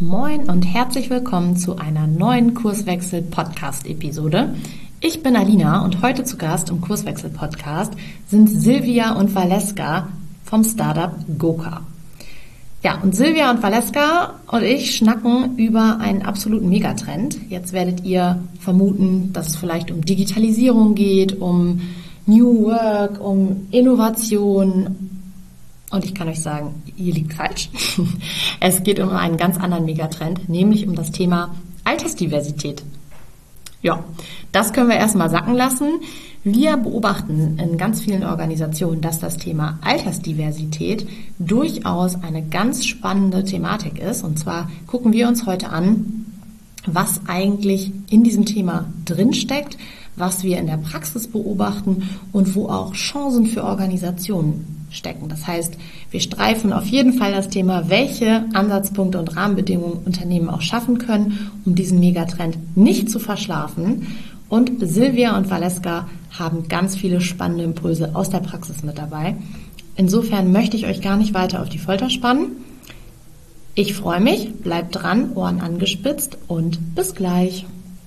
Moin und herzlich willkommen zu einer neuen Kurswechsel-Podcast-Episode. Ich bin Alina und heute zu Gast im Kurswechsel-Podcast sind Silvia und Valeska vom Startup Goka. Ja, und Silvia und Valeska und ich schnacken über einen absoluten Megatrend. Jetzt werdet ihr vermuten, dass es vielleicht um Digitalisierung geht, um New Work, um Innovation. Und ich kann euch sagen, ihr liegt falsch. Es geht um einen ganz anderen Megatrend, nämlich um das Thema Altersdiversität. Ja, das können wir erstmal sacken lassen. Wir beobachten in ganz vielen Organisationen, dass das Thema Altersdiversität durchaus eine ganz spannende Thematik ist. Und zwar gucken wir uns heute an, was eigentlich in diesem Thema drinsteckt, was wir in der Praxis beobachten und wo auch Chancen für Organisationen stecken. Das heißt, wir streifen auf jeden Fall das Thema, welche Ansatzpunkte und Rahmenbedingungen Unternehmen auch schaffen können, um diesen Megatrend nicht zu verschlafen. Und Silvia und Valeska haben ganz viele spannende Impulse aus der Praxis mit dabei. Insofern möchte ich euch gar nicht weiter auf die Folter spannen. Ich freue mich, bleibt dran, Ohren angespitzt und bis gleich.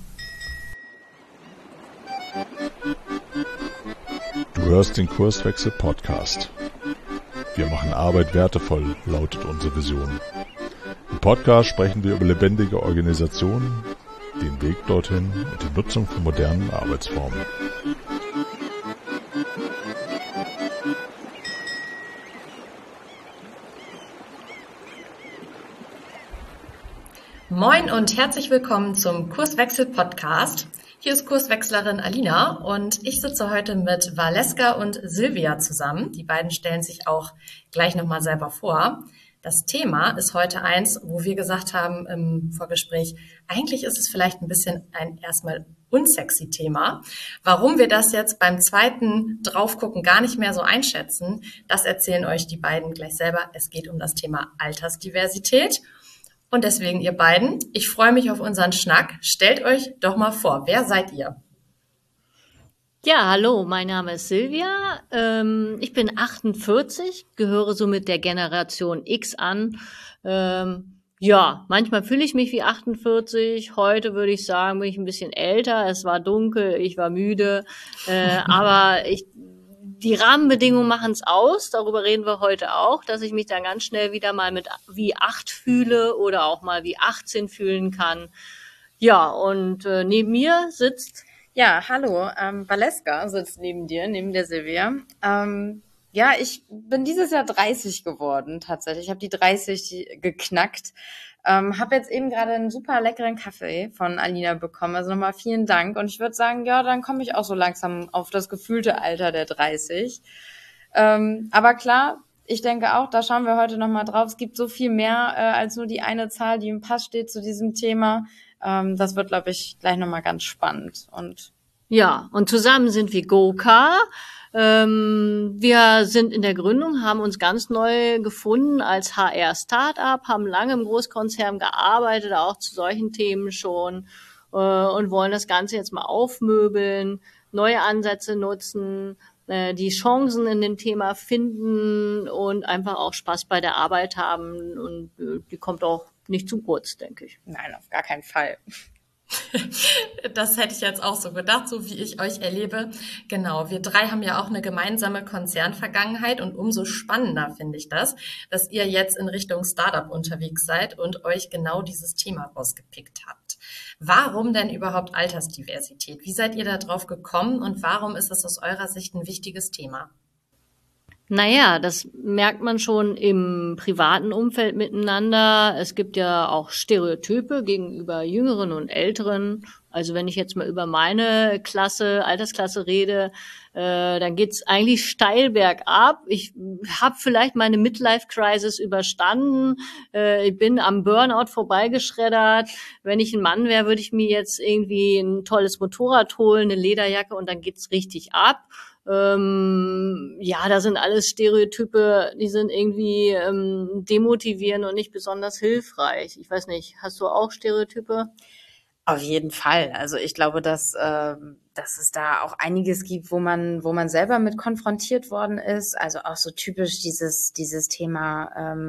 Du hörst den Kurswechsel-Podcast. Wir machen Arbeit wertevoll, lautet unsere Vision. Im Podcast sprechen wir über lebendige Organisationen, den Weg dorthin und die Nutzung von modernen Arbeitsformen. Moin und herzlich willkommen zum Kurswechsel-Podcast. Hier ist Kurswechslerin Alina und ich sitze heute mit Valeska und Silvia zusammen. Die beiden stellen sich auch gleich nochmal selber vor. Das Thema ist heute eins, wo wir gesagt haben im Vorgespräch, eigentlich ist es vielleicht ein bisschen ein erstmal unsexy Thema. Warum wir das jetzt beim zweiten Draufgucken gar nicht mehr so einschätzen, das erzählen euch die beiden gleich selber. Es geht um das Thema Altersdiversität. Und deswegen, ihr beiden, ich freue mich auf unseren Schnack. Stellt euch doch mal vor, wer seid ihr? Ja, hallo, mein Name ist Silvia. Ich bin 48, gehöre somit der Generation X an. Ja, manchmal fühle ich mich wie 48. Heute würde ich sagen, bin ich ein bisschen älter. Es war dunkel, ich war müde. Aber die Rahmenbedingungen machen es aus, darüber reden wir heute auch, dass ich mich dann ganz schnell wieder mal mit wie 8 fühle oder auch mal wie 18 fühlen kann. Ja, und neben mir sitzt... Ja, hallo, Valeska sitzt neben dir, neben der Silvia. Ja, ich bin dieses Jahr 30 geworden, tatsächlich. Ich habe die 30 geknackt. Habe jetzt eben gerade einen super leckeren Kaffee von Alina bekommen. Also nochmal vielen Dank. Und ich würde sagen, ja, dann komme ich auch so langsam auf das gefühlte Alter der 30. Aber klar, ich denke auch, da schauen wir heute nochmal drauf. Es gibt so viel mehr als nur die eine Zahl, die im Pass steht zu diesem Thema. Das wird, glaube ich, gleich nochmal ganz spannend. Und ja, und zusammen sind wir Goka. Wir sind in der Gründung, haben uns ganz neu gefunden als HR-Startup, haben lange im Großkonzern gearbeitet, auch zu solchen Themen schon, und wollen das Ganze jetzt mal aufmöbeln, neue Ansätze nutzen, die Chancen in dem Thema finden und einfach auch Spaß bei der Arbeit haben. Und die kommt auch nicht zu kurz, denke ich. nein, auf gar keinen Fall. Das hätte ich jetzt auch so gedacht, so wie ich euch erlebe. Genau, wir drei haben ja auch eine gemeinsame Konzernvergangenheit und umso spannender finde ich das, dass ihr jetzt in Richtung Startup unterwegs seid und euch genau dieses Thema rausgepickt habt. Warum denn überhaupt Altersdiversität? Wie seid ihr da drauf gekommen und warum ist das aus eurer Sicht ein wichtiges Thema? Naja, das merkt man schon im privaten Umfeld miteinander. Es gibt ja auch Stereotype gegenüber Jüngeren und Älteren. Also wenn ich jetzt mal über meine Altersklasse rede, dann geht's eigentlich steil bergab. Ich habe vielleicht meine Midlife-Crisis überstanden. Ich bin am Burnout vorbeigeschreddert. Wenn ich ein Mann wäre, würde ich mir jetzt irgendwie ein tolles Motorrad holen, eine Lederjacke und dann geht's richtig ab. Ja, da sind alles Stereotype, die sind irgendwie demotivierend und nicht besonders hilfreich. Ich weiß nicht, hast du auch Stereotype? Auf jeden Fall. Also ich glaube, dass es da auch einiges gibt, wo man selber mit konfrontiert worden ist. Also auch so typisch dieses Thema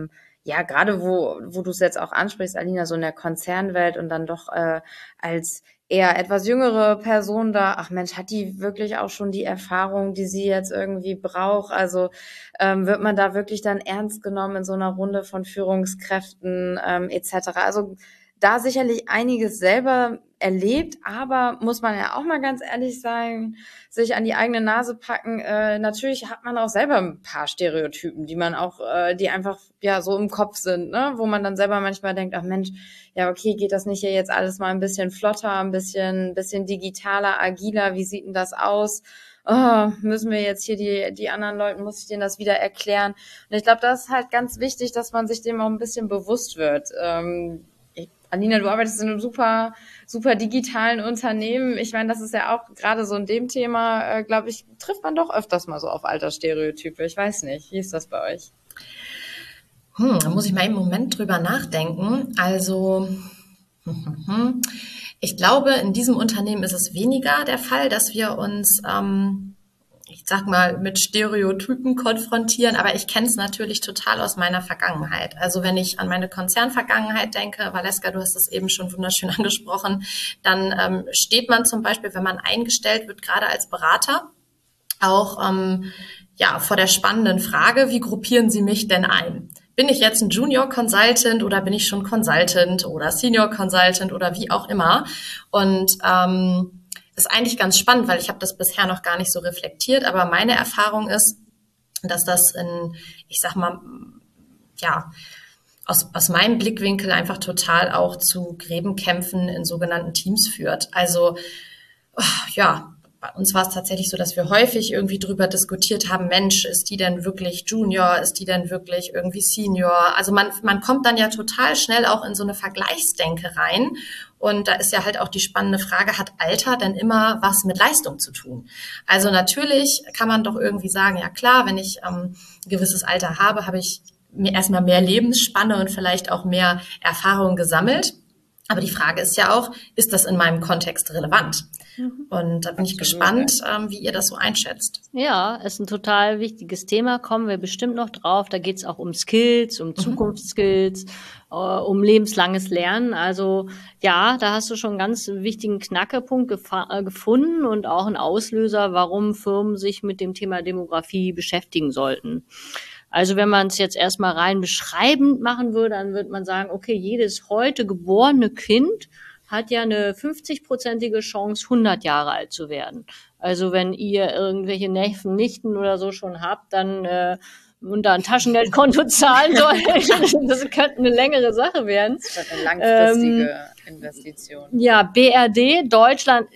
ja, gerade wo du es jetzt auch ansprichst, Alina, so in der Konzernwelt und dann doch als eher etwas jüngere Person da, ach Mensch, hat die wirklich auch schon die Erfahrung, die sie jetzt irgendwie braucht? Also wird man da wirklich dann ernst genommen in so einer Runde von Führungskräften etc.? Also da sicherlich einiges selber erlebt, aber muss man ja auch mal ganz ehrlich sein, sich an die eigene Nase packen. Natürlich hat man auch selber ein paar Stereotypen, die man auch, die einfach ja so im Kopf sind, ne, wo man dann selber manchmal denkt, ach Mensch, ja okay, geht das nicht hier jetzt alles mal ein bisschen flotter, ein bisschen digitaler, agiler? Wie sieht denn das aus? Oh, müssen wir jetzt hier die anderen Leuten, muss ich denen das wieder erklären? Und ich glaube, das ist halt ganz wichtig, dass man sich dem auch ein bisschen bewusst wird. Alina, du arbeitest in einem super digitalen Unternehmen. Ich meine, das ist ja auch gerade so in dem Thema, glaube ich, trifft man doch öfters mal so auf Altersstereotype. Ich weiß nicht, wie ist das bei euch? Da muss ich mal einen Moment drüber nachdenken. Also, ich glaube, in diesem Unternehmen ist es weniger der Fall, dass wir uns, ich sag mal, mit Stereotypen konfrontieren, aber ich kenne es natürlich total aus meiner Vergangenheit. Also wenn ich an meine Konzernvergangenheit denke, Valeska, du hast das eben schon wunderschön angesprochen, dann steht man zum Beispiel, wenn man eingestellt wird, gerade als Berater, auch vor der spannenden Frage, wie gruppieren Sie mich denn ein? Bin ich jetzt ein Junior Consultant oder bin ich schon Consultant oder Senior Consultant oder wie auch immer? Und ist eigentlich ganz spannend, weil ich habe das bisher noch gar nicht so reflektiert, aber meine Erfahrung ist, dass das aus meinem Blickwinkel einfach total auch zu Gräbenkämpfen in sogenannten Teams führt. Also bei uns war es tatsächlich so, dass wir häufig irgendwie drüber diskutiert haben, Mensch, ist die denn wirklich Junior, ist die denn wirklich irgendwie Senior? Also man kommt dann ja total schnell auch in so eine Vergleichsdenke rein. Und da ist ja halt auch die spannende Frage, hat Alter denn immer was mit Leistung zu tun? Also natürlich kann man doch irgendwie sagen, ja klar, wenn ich ein gewisses Alter habe ich mir erstmal mehr Lebensspanne und vielleicht auch mehr Erfahrung gesammelt. Aber die Frage ist ja auch, ist das in meinem Kontext relevant? Und da bin ich gespannt, wie ihr das so einschätzt. Ja, ist ein total wichtiges Thema, kommen wir bestimmt noch drauf. Da geht es auch um Skills, um Zukunftsskills, um lebenslanges Lernen. Also ja, da hast du schon einen ganz wichtigen Knackepunkt gefunden und auch einen Auslöser, warum Firmen sich mit dem Thema Demografie beschäftigen sollten. Also wenn man es jetzt erstmal rein beschreibend machen würde, dann würde man sagen, okay, jedes heute geborene Kind hat ja eine 50-prozentige Chance, 100 Jahre alt zu werden. Also wenn ihr irgendwelche Neffen, Nichten oder so schon habt, dann und da ein Taschengeldkonto zahlen sollt, das könnte eine längere Sache werden. Das wird eine langfristige Investition. Ja, BRD, Deutschland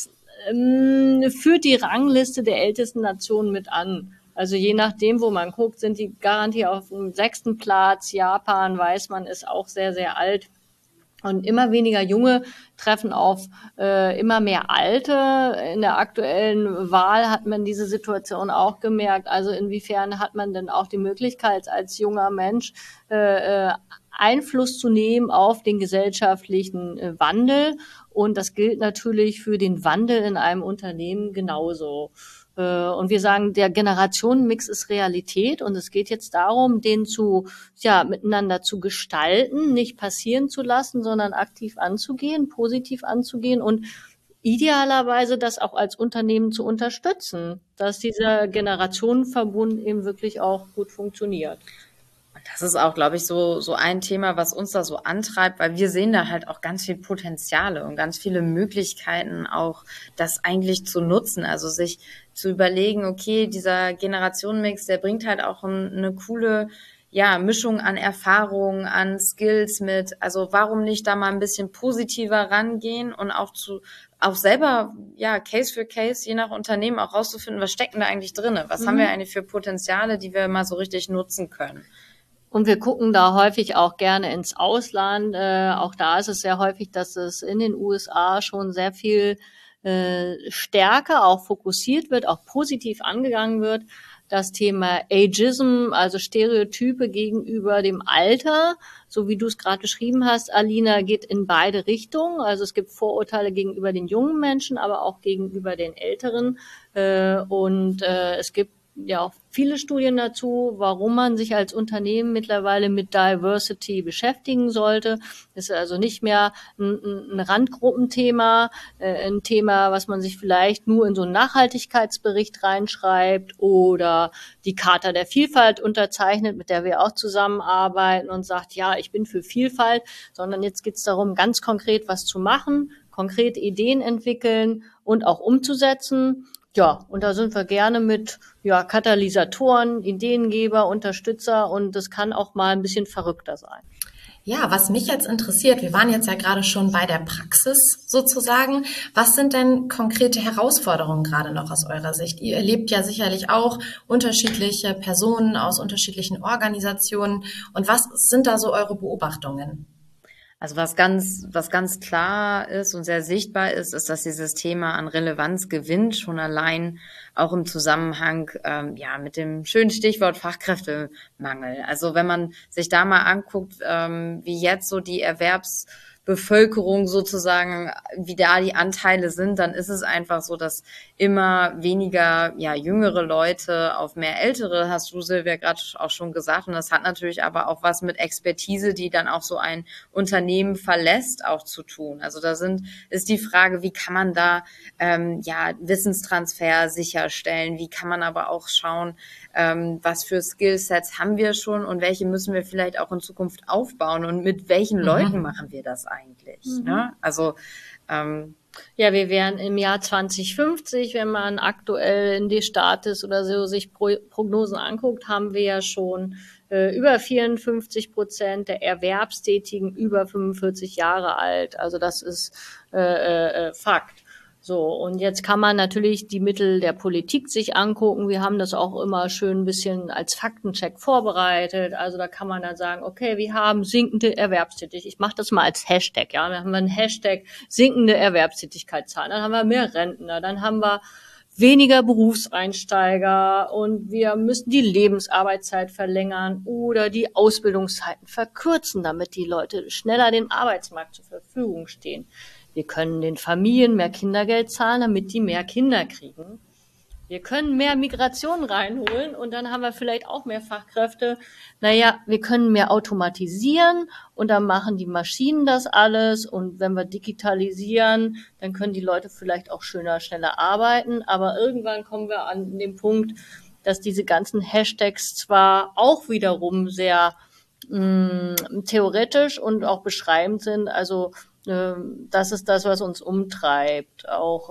führt die Rangliste der ältesten Nationen mit an. Also je nachdem, wo man guckt, sind die garantiert auf dem 6. Platz. Japan, weiß man, ist auch sehr, sehr alt. Und immer weniger Junge treffen auf immer mehr Alte. In der aktuellen Wahl hat man diese Situation auch gemerkt. Also inwiefern hat man denn auch die Möglichkeit, als junger Mensch Einfluss zu nehmen auf den gesellschaftlichen Wandel? Und das gilt natürlich für den Wandel in einem Unternehmen genauso. Und wir sagen, der Generationenmix ist Realität und es geht jetzt darum, den miteinander zu gestalten, nicht passieren zu lassen, sondern aktiv anzugehen, positiv anzugehen und idealerweise das auch als Unternehmen zu unterstützen, dass dieser Generationenverbund eben wirklich auch gut funktioniert. Das ist auch, glaube ich, so ein Thema, was uns da so antreibt, weil wir sehen da halt auch ganz viel Potenziale und ganz viele Möglichkeiten auch, das eigentlich zu nutzen. Also sich zu überlegen, okay, dieser Generationenmix, der bringt halt auch eine coole Mischung an Erfahrungen, an Skills mit. Also warum nicht da mal ein bisschen positiver rangehen und auch selber, Case für Case, je nach Unternehmen auch rauszufinden, was stecken da eigentlich drin? Was haben wir eigentlich für Potenziale, die wir mal so richtig nutzen können? Und wir gucken da häufig auch gerne ins Ausland. Auch da ist es sehr häufig, dass es in den USA schon sehr viel stärker auch fokussiert wird, auch positiv angegangen wird. Das Thema Ageism, also Stereotype gegenüber dem Alter, so wie du es gerade beschrieben hast, Alina, geht in beide Richtungen. Also es gibt Vorurteile gegenüber den jungen Menschen, aber auch gegenüber den Älteren. Und es gibt ja auch viele Studien dazu, warum man sich als Unternehmen mittlerweile mit Diversity beschäftigen sollte. Das ist also nicht mehr ein Randgruppenthema, ein Thema, was man sich vielleicht nur in so einen Nachhaltigkeitsbericht reinschreibt oder die Charta der Vielfalt unterzeichnet, mit der wir auch zusammenarbeiten und sagt, ja, ich bin für Vielfalt, sondern jetzt geht es darum, ganz konkret was zu machen, konkrete Ideen entwickeln und auch umzusetzen. Ja, und da sind wir gerne mit Katalysatoren, Ideengeber, Unterstützer und das kann auch mal ein bisschen verrückter sein. Ja, was mich jetzt interessiert, wir waren jetzt ja gerade schon bei der Praxis sozusagen. Was sind denn konkrete Herausforderungen gerade noch aus eurer Sicht? Ihr erlebt ja sicherlich auch unterschiedliche Personen aus unterschiedlichen Organisationen. Und was sind da so eure Beobachtungen? Also was ganz klar ist und sehr sichtbar ist, dass dieses Thema an Relevanz gewinnt, schon allein auch im Zusammenhang mit dem schönen Stichwort Fachkräftemangel. Also wenn man sich da mal anguckt, wie jetzt so die Erwerbsbevölkerung sozusagen, wie da die Anteile sind, dann ist es einfach so, dass immer weniger jüngere Leute auf mehr ältere, hast du, Silvia, gerade auch schon gesagt. Und das hat natürlich aber auch was mit Expertise, die dann auch so ein Unternehmen verlässt, auch zu tun. Also ist die Frage, wie kann man da Wissenstransfer sicherstellen? Wie kann man aber auch schauen, was für Skillsets haben wir schon und welche müssen wir vielleicht auch in Zukunft aufbauen und mit welchen Leuten machen wir das eigentlich? Ne? Also wir wären im Jahr 2050, wenn man aktuell in die Statis oder so sich Prognosen anguckt, haben wir ja schon über 54% der Erwerbstätigen über 45 Jahre alt. Also das ist Fakt. So, und jetzt kann man natürlich die Mittel der Politik sich angucken. Wir haben das auch immer schön ein bisschen als Faktencheck vorbereitet. Also da kann man dann sagen, okay, wir haben sinkende Erwerbstätigkeit. Ich mache das mal als Hashtag, ja. Dann haben wir einen Hashtag sinkende Erwerbstätigkeitszahlen. Dann haben wir mehr Rentner. Dann haben wir weniger Berufseinsteiger und wir müssen die Lebensarbeitszeit verlängern oder die Ausbildungszeiten verkürzen, damit die Leute schneller dem Arbeitsmarkt zur Verfügung stehen. Wir können den Familien mehr Kindergeld zahlen, damit die mehr Kinder kriegen. Wir können mehr Migration reinholen und dann haben wir vielleicht auch mehr Fachkräfte. Wir können mehr automatisieren und dann machen die Maschinen das alles. Und wenn wir digitalisieren, dann können die Leute vielleicht auch schneller arbeiten. Aber irgendwann kommen wir an den Punkt, dass diese ganzen Hashtags zwar auch wiederum sehr theoretisch und auch beschreibend sind, also das ist das, was uns umtreibt. Auch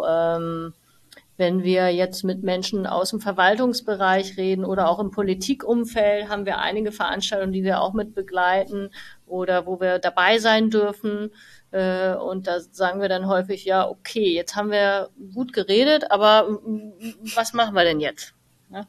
wenn wir jetzt mit Menschen aus dem Verwaltungsbereich reden oder auch im Politikumfeld, haben wir einige Veranstaltungen, die wir auch mit begleiten oder wo wir dabei sein dürfen. Und da sagen wir dann häufig, ja, okay, jetzt haben wir gut geredet, aber was machen wir denn jetzt? Ja?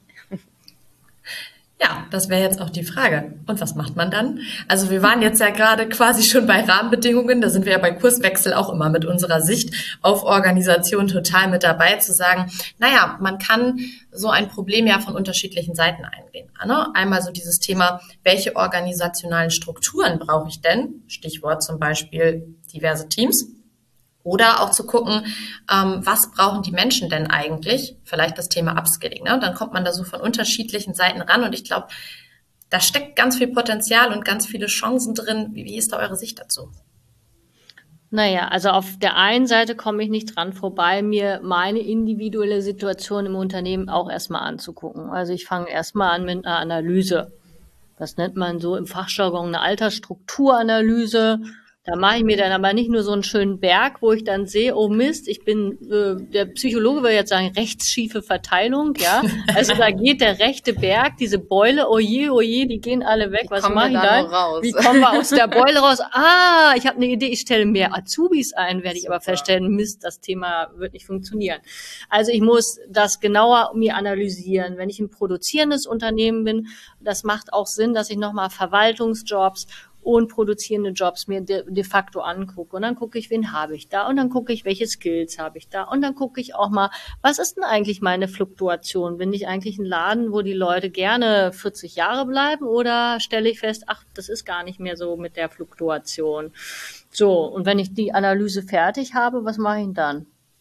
Ja, das wäre jetzt auch die Frage. Und was macht man dann? Also wir waren jetzt ja gerade quasi schon bei Rahmenbedingungen. Da sind wir ja bei Kurswechsel auch immer mit unserer Sicht auf Organisation total mit dabei, zu sagen, man kann so ein Problem ja von unterschiedlichen Seiten eingehen. Ne? Einmal so dieses Thema, welche organisationalen Strukturen brauche ich denn? Stichwort zum Beispiel diverse Teams. Oder auch zu gucken, was brauchen die Menschen denn eigentlich? Vielleicht das Thema Upskilling. Ne? Und dann kommt man da so von unterschiedlichen Seiten ran. Und ich glaube, da steckt ganz viel Potenzial und ganz viele Chancen drin. Wie ist da eure Sicht dazu? Also auf der einen Seite komme ich nicht dran vorbei, mir meine individuelle Situation im Unternehmen auch erstmal anzugucken. Also ich fange erstmal an mit einer Analyse. Das nennt man so im Fachjargon eine Altersstrukturanalyse. Da mache ich mir dann aber nicht nur so einen schönen Berg, wo ich dann sehe, oh Mist, ich bin, der Psychologe würde jetzt sagen, rechtsschiefe Verteilung, ja. Also da geht der rechte Berg, diese Beule, oh je, die gehen alle weg. Was mache ich da? Wie kommen wir aus der Beule raus? Ich habe eine Idee, ich stelle mehr Azubis ein, werde ich aber feststellen, Mist, das Thema wird nicht funktionieren. Also ich muss das genauer mir analysieren. Wenn ich ein produzierendes Unternehmen bin, das macht auch Sinn, dass ich nochmal Verwaltungsjobs und produzierende Jobs mir de facto angucke. Und dann gucke ich, wen habe ich da? Und dann gucke ich, welche Skills habe ich da? Und dann gucke ich auch mal, was ist denn eigentlich meine Fluktuation? Bin ich eigentlich ein Laden, wo die Leute gerne 40 Jahre bleiben? Oder stelle ich fest, das ist gar nicht mehr so mit der Fluktuation. So, und wenn ich die Analyse fertig habe, was mache ich denn dann?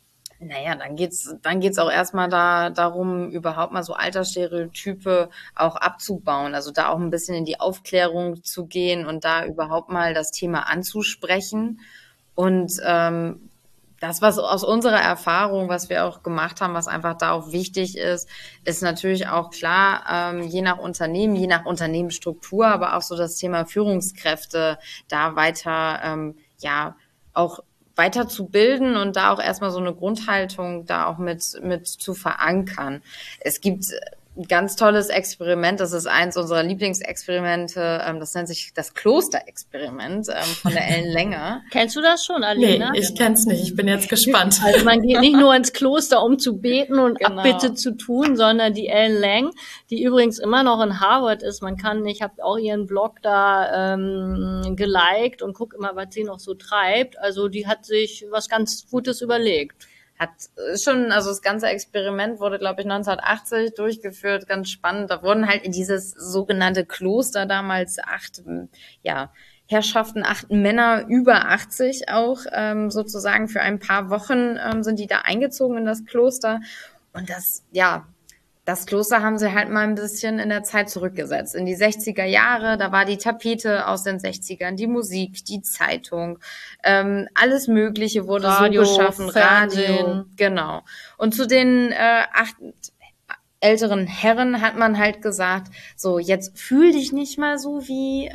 Naja, dann geht's auch erstmal darum, überhaupt mal so Altersstereotype auch abzubauen. Also da auch ein bisschen in die Aufklärung zu gehen und da überhaupt mal das Thema anzusprechen. Und das, was aus unserer Erfahrung, was wir auch gemacht haben, was einfach da auch wichtig ist, ist natürlich auch klar, je nach Unternehmen, je nach Unternehmensstruktur, aber auch so das Thema Führungskräfte da weiter, auch weiter zu bilden und da auch erstmal so eine Grundhaltung da auch mit zu verankern. Es gibt ein ganz tolles Experiment, das ist eins unserer Lieblingsexperimente, das nennt sich das Klosterexperiment von der Ellen Langer. Kennst du das schon, Alina? Nee, ich kenn's nicht. Ich bin jetzt gespannt. Also man geht nicht nur ins Kloster, um zu beten und Abbitte zu tun, sondern die Ellen Lang, die übrigens immer noch in Harvard ist. Ich habe auch ihren Blog da geliked und gucke immer, was sie noch so treibt. Also die hat sich was ganz Gutes überlegt. Also das ganze Experiment wurde, glaube ich, 1980 durchgeführt, ganz spannend. Da wurden halt in dieses sogenannte Kloster damals 8 Herrschaften, 8 Männer über 80 auch sozusagen für ein paar Wochen sind die da eingezogen in das Kloster. Und das Kloster haben sie halt mal ein bisschen in der Zeit zurückgesetzt. In die 60er Jahre, da war die Tapete aus den 60ern, die Musik, die Zeitung, alles Mögliche wurde Radio, so geschaffen, Fernsehen. Radio, genau. Und zu den 8 älteren Herren hat man halt gesagt, so jetzt fühl dich nicht mal so wie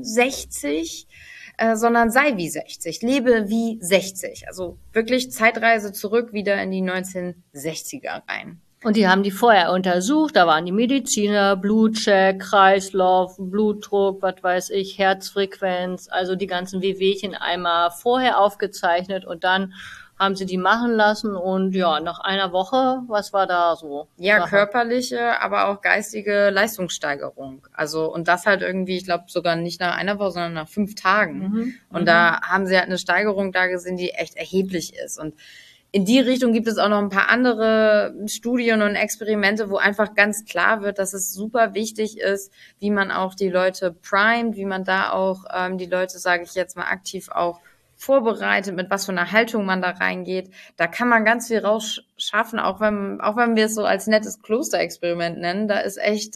60, sondern sei wie 60, lebe wie 60. Also wirklich Zeitreise zurück wieder in die 1960er rein. Und die haben die vorher untersucht, da waren die Mediziner, Blutcheck, Kreislauf, Blutdruck, was weiß ich, Herzfrequenz, also die ganzen Wehwehchen einmal vorher aufgezeichnet und dann haben sie die machen lassen und ja, nach einer Woche, was war da so? Ja, körperliche, aber auch geistige Leistungssteigerung. Also, und das halt irgendwie, ich glaube, sogar nicht nach einer Woche, sondern nach 5 Tagen. Und da haben sie halt eine Steigerung da gesehen, die echt erheblich ist. Und in die Richtung gibt es auch noch ein paar andere Studien und Experimente, wo einfach ganz klar wird, dass es super wichtig ist, wie man auch die Leute primet, wie man da auch die Leute, sage ich jetzt mal, aktiv auch vorbereitet, mit was für einer Haltung man da reingeht. Da kann man ganz viel rausschaffen, auch wenn wir es so als nettes Klosterexperiment nennen. Da ist echt,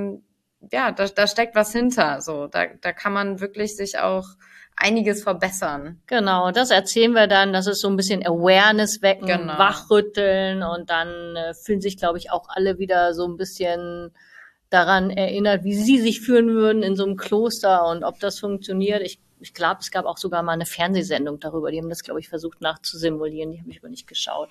da steckt was hinter. So, da kann man wirklich sich auch einiges verbessern. Genau, das erzählen wir dann, das ist so ein bisschen Awareness wecken, Genau. Wachrütteln und dann fühlen sich, glaube ich, auch alle wieder so ein bisschen daran erinnert, wie sie sich fühlen würden in so einem Kloster und ob das funktioniert. Ich glaube, es gab auch sogar mal eine Fernsehsendung darüber, die haben das, glaube ich, versucht nachzusimulieren, die habe ich aber nicht geschaut.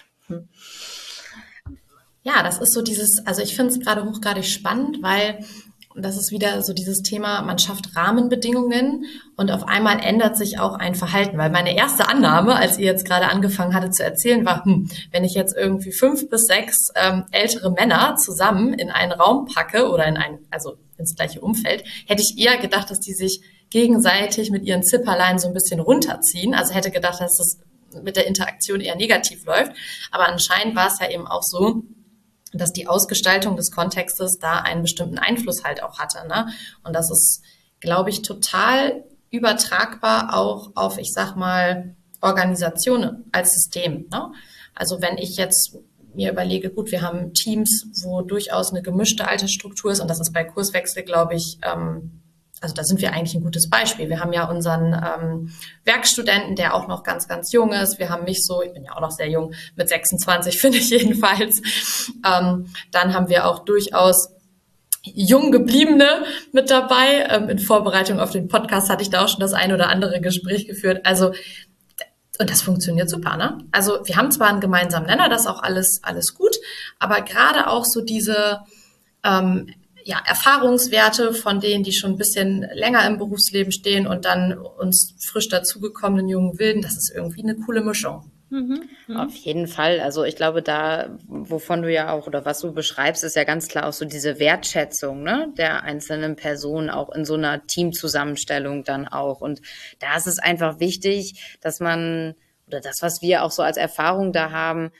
Ja, das ist so also ich finde es gerade hochgradig spannend, weil das ist wieder so dieses Thema, man schafft Rahmenbedingungen und auf einmal ändert sich auch ein Verhalten. Weil meine erste Annahme, als ihr jetzt gerade angefangen hattet zu erzählen, war, wenn ich jetzt irgendwie 5 bis 6 ältere Männer zusammen in einen Raum packe oder also ins gleiche Umfeld, hätte ich eher gedacht, dass die sich gegenseitig mit ihren Zipperlein so ein bisschen runterziehen. Also hätte gedacht, dass das mit der Interaktion eher negativ läuft. Aber anscheinend war es ja eben auch so, dass die Ausgestaltung des Kontextes da einen bestimmten Einfluss halt auch hatte, ne? Und das ist, glaube ich, total übertragbar auch auf, ich sag mal, Organisationen als System, ne? Also wenn ich jetzt mir überlege, gut, wir haben Teams, wo durchaus eine gemischte Altersstruktur ist und das ist bei Kurswechsel, glaube ich, also da sind wir eigentlich ein gutes Beispiel. Wir haben ja unseren Werkstudenten, der auch noch ganz, ganz jung ist. Wir haben mich so, ich bin ja auch noch sehr jung, mit 26 finde ich jedenfalls. Dann haben wir auch durchaus jung gebliebene mit dabei. In Vorbereitung auf den Podcast hatte ich da auch schon das ein oder andere Gespräch geführt. Also, und das funktioniert super, ne? Also wir haben zwar einen gemeinsamen Nenner, das ist auch alles gut, aber gerade auch so diese Erfahrungswerte von denen, die schon ein bisschen länger im Berufsleben stehen und dann uns frisch dazugekommenen jungen Wilden, das ist irgendwie eine coole Mischung. Auf jeden Fall. Also ich glaube, da, wovon du ja auch oder was du beschreibst, ist ja ganz klar auch so diese Wertschätzung, ne, der einzelnen Personen auch in so einer Teamzusammenstellung dann auch. Und da ist es einfach wichtig, dass man, oder das, was wir auch so als Erfahrung da haben,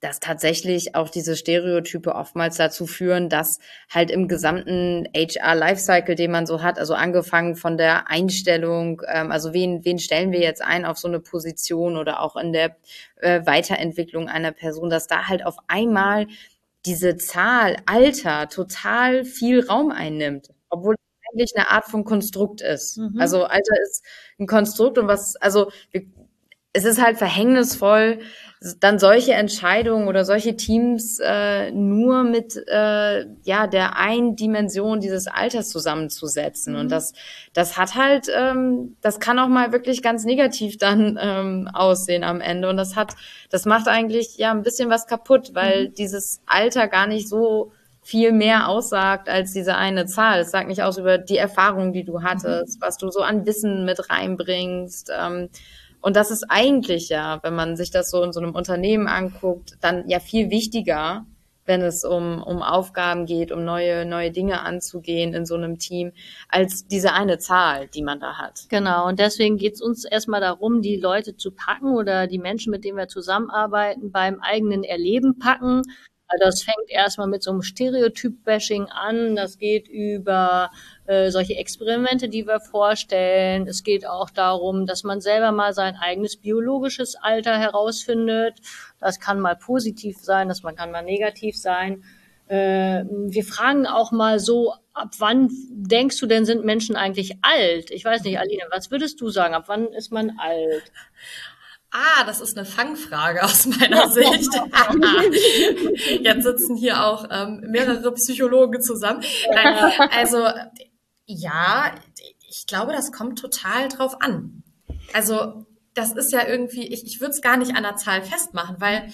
dass tatsächlich auch diese Stereotype oftmals dazu führen, dass halt im gesamten HR-Lifecycle, den man so hat, also angefangen von der Einstellung, also wen stellen wir jetzt ein auf so eine Position oder auch in der Weiterentwicklung einer Person, dass da halt auf einmal diese Zahl Alter total viel Raum einnimmt, obwohl es eigentlich eine Art von Konstrukt ist. Also Alter ist ein Konstrukt und es ist halt verhängnisvoll, dann solche Entscheidungen oder solche Teams nur mit der einen Dimension dieses Alters zusammenzusetzen. Und das hat halt, das kann auch mal wirklich ganz negativ dann aussehen am Ende. Und das macht eigentlich ja ein bisschen was kaputt, weil dieses Alter gar nicht so viel mehr aussagt als diese eine Zahl. Es sagt nicht aus über die Erfahrung, die du hattest, was du so an Wissen mit reinbringst. Und das ist eigentlich ja, wenn man sich das so in so einem Unternehmen anguckt, dann ja viel wichtiger, wenn es um Aufgaben geht, um neue Dinge anzugehen in so einem Team, als diese eine Zahl, die man da hat. Genau, und deswegen geht es uns erstmal darum, die Leute zu packen oder die Menschen, mit denen wir zusammenarbeiten, beim eigenen Erleben packen. Also das fängt erstmal mit so einem Stereotyp-Bashing an. Das geht über solche Experimente, die wir vorstellen. Es geht auch darum, dass man selber mal sein eigenes biologisches Alter herausfindet. Das kann mal positiv sein, das kann mal negativ sein. Wir fragen auch mal so, ab wann denkst du denn, sind Menschen eigentlich alt? Ich weiß nicht, Alina, was würdest du sagen? Ab wann ist man alt? Das ist eine Fangfrage aus meiner Sicht. Jetzt sitzen hier auch mehrere Psychologen zusammen. Nein, also ja, ich glaube, das kommt total drauf an. Also das ist ja irgendwie, ich würde es gar nicht an der Zahl festmachen, weil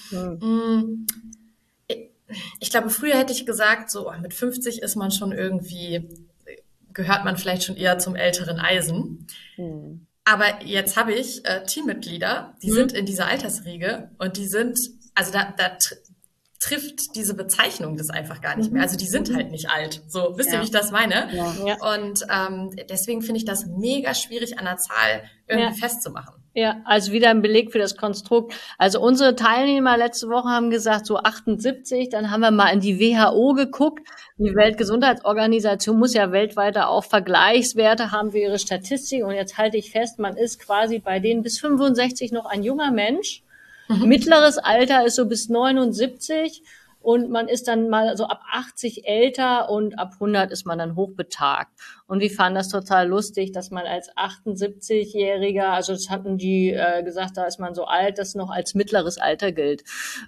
ich glaube, früher hätte ich gesagt, so mit 50 ist man schon irgendwie, gehört man vielleicht schon eher zum älteren Eisen. Aber jetzt habe ich Teammitglieder, die sind in dieser Altersriege und die sind, also da trifft diese Bezeichnung das einfach gar nicht mehr. Also die sind halt nicht alt. So, wisst ihr, wie ich das meine? Ja. Und deswegen finde ich das mega schwierig an der Zahl irgendwie festzumachen. Ja, also wieder ein Beleg für das Konstrukt. Also unsere Teilnehmer letzte Woche haben gesagt, so 78, dann haben wir mal in die WHO geguckt. Die Weltgesundheitsorganisation muss ja weltweit auch Vergleichswerte haben für ihre Statistik. Und jetzt halte ich fest, man ist quasi bei denen bis 65 noch ein junger Mensch. Mittleres Alter ist so bis 79 und man ist dann mal so ab 80 älter und ab 100 ist man dann hochbetagt. Und wir fanden das total lustig, dass man als 78-Jähriger, also das hatten die gesagt, da ist man so alt, das noch als mittleres Alter gilt.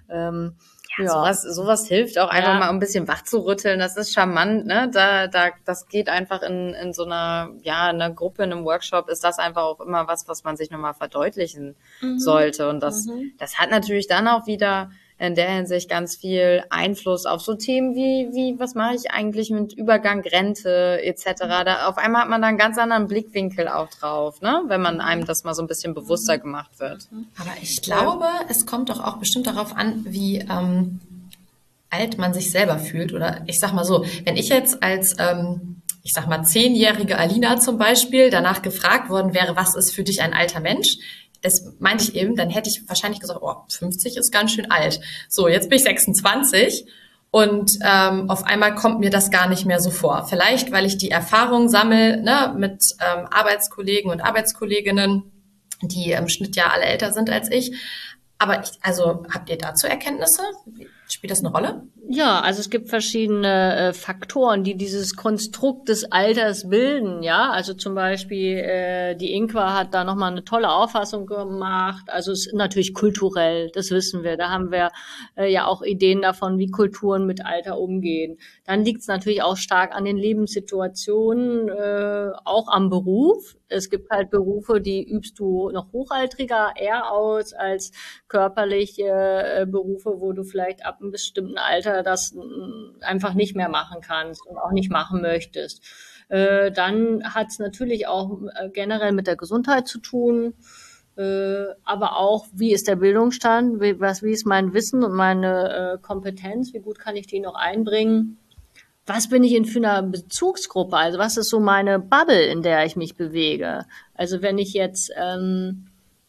Sowas hilft auch einfach mal ein bisschen wach zu rütteln. Das ist charmant, ne? Das geht einfach in so einer Gruppe, in einem Workshop ist das einfach auch immer was man sich nochmal verdeutlichen sollte. Und das hat natürlich dann auch wieder in der Hinsicht ganz viel Einfluss auf so Themen wie was mache ich eigentlich mit Übergang, Rente etc. Da auf einmal hat man da einen ganz anderen Blickwinkel auch drauf, ne? Wenn man einem das mal so ein bisschen bewusster gemacht wird. Aber ich glaube, es kommt doch auch bestimmt darauf an, wie alt man sich selber fühlt. Oder ich sag mal so, wenn ich jetzt als 10-jährige Alina zum Beispiel danach gefragt worden wäre, was ist für dich ein alter Mensch? Das meinte ich eben, dann hätte ich wahrscheinlich gesagt, 50 ist ganz schön alt. So, jetzt bin ich 26 und auf einmal kommt mir das gar nicht mehr so vor. Vielleicht, weil ich die Erfahrung sammle, ne, mit Arbeitskollegen und Arbeitskolleginnen, die im Schnitt ja alle älter sind als ich. Aber habt ihr dazu Erkenntnisse? Spielt das eine Rolle? Ja, also es gibt verschiedene Faktoren, die dieses Konstrukt des Alters bilden, ja. Also zum Beispiel die Inqua hat da nochmal eine tolle Auffassung gemacht. Also es ist natürlich kulturell, das wissen wir. Da haben wir ja auch Ideen davon, wie Kulturen mit Alter umgehen. Dann liegt es natürlich auch stark an den Lebenssituationen, auch am Beruf. Es gibt halt Berufe, die übst du noch hochaltriger eher aus als körperliche Berufe, wo du vielleicht ab einem bestimmten Alter das einfach nicht mehr machen kannst und auch nicht machen möchtest. Dann hat es natürlich auch generell mit der Gesundheit zu tun, aber auch, wie ist der Bildungsstand, wie ist mein Wissen und meine Kompetenz, wie gut kann ich die noch einbringen? Was bin ich für einer Bezugsgruppe? Also was ist so meine Bubble, in der ich mich bewege? Also wenn ich jetzt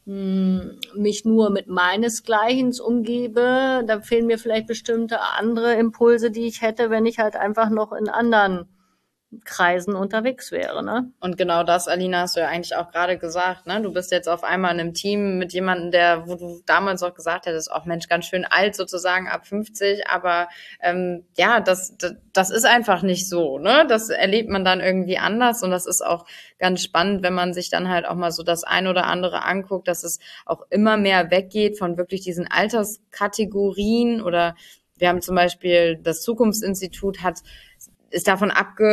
mich nur mit meinesgleichen umgebe, da fehlen mir vielleicht bestimmte andere Impulse, die ich hätte, wenn ich halt einfach noch in anderen Kreisen unterwegs wäre, ne? Und genau das, Alina, hast du ja eigentlich auch gerade gesagt, ne? Du bist jetzt auf einmal in einem Team mit jemandem, wo du damals auch gesagt hättest, auch Mensch, ganz schön alt sozusagen, ab 50, aber das ist einfach nicht so, ne? Das erlebt man dann irgendwie anders und das ist auch ganz spannend, wenn man sich dann halt auch mal so das ein oder andere anguckt, dass es auch immer mehr weggeht von wirklich diesen Alterskategorien oder wir haben zum Beispiel das Zukunftsinstitut ist davon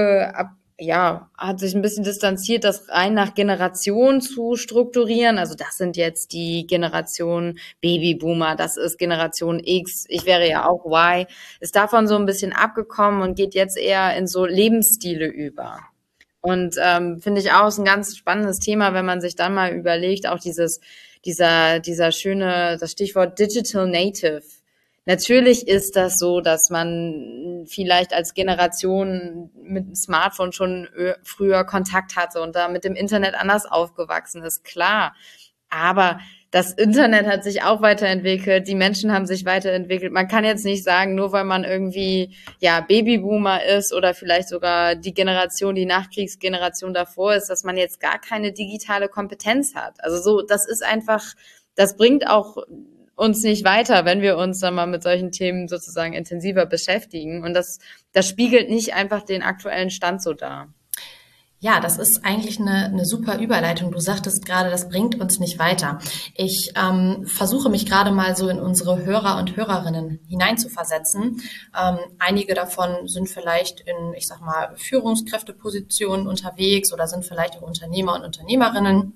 hat sich ein bisschen distanziert, das rein nach Generation zu strukturieren. Also das sind jetzt die Generation Babyboomer, das ist Generation X, ich wäre ja auch Y, ist davon so ein bisschen abgekommen und geht jetzt eher in so Lebensstile über. Und finde ich auch ist ein ganz spannendes Thema, wenn man sich dann mal überlegt, auch dieser schöne, das Stichwort Digital Native. Natürlich ist das so, dass man vielleicht als Generation mit dem Smartphone schon früher Kontakt hatte und da mit dem Internet anders aufgewachsen ist, klar. Aber das Internet hat sich auch weiterentwickelt, die Menschen haben sich weiterentwickelt. Man kann jetzt nicht sagen, nur weil man irgendwie Babyboomer ist oder vielleicht sogar die Nachkriegsgeneration davor ist, dass man jetzt gar keine digitale Kompetenz hat. Also so, das bringt auch uns nicht weiter, wenn wir uns dann mal mit solchen Themen sozusagen intensiver beschäftigen. Und das spiegelt nicht einfach den aktuellen Stand so dar. Ja, das ist eigentlich eine super Überleitung. Du sagtest gerade, das bringt uns nicht weiter. Ich versuche mich gerade mal so in unsere Hörer und Hörerinnen hineinzuversetzen. Einige davon sind vielleicht in, ich sag mal, Führungskräftepositionen unterwegs oder sind vielleicht auch Unternehmer und Unternehmerinnen.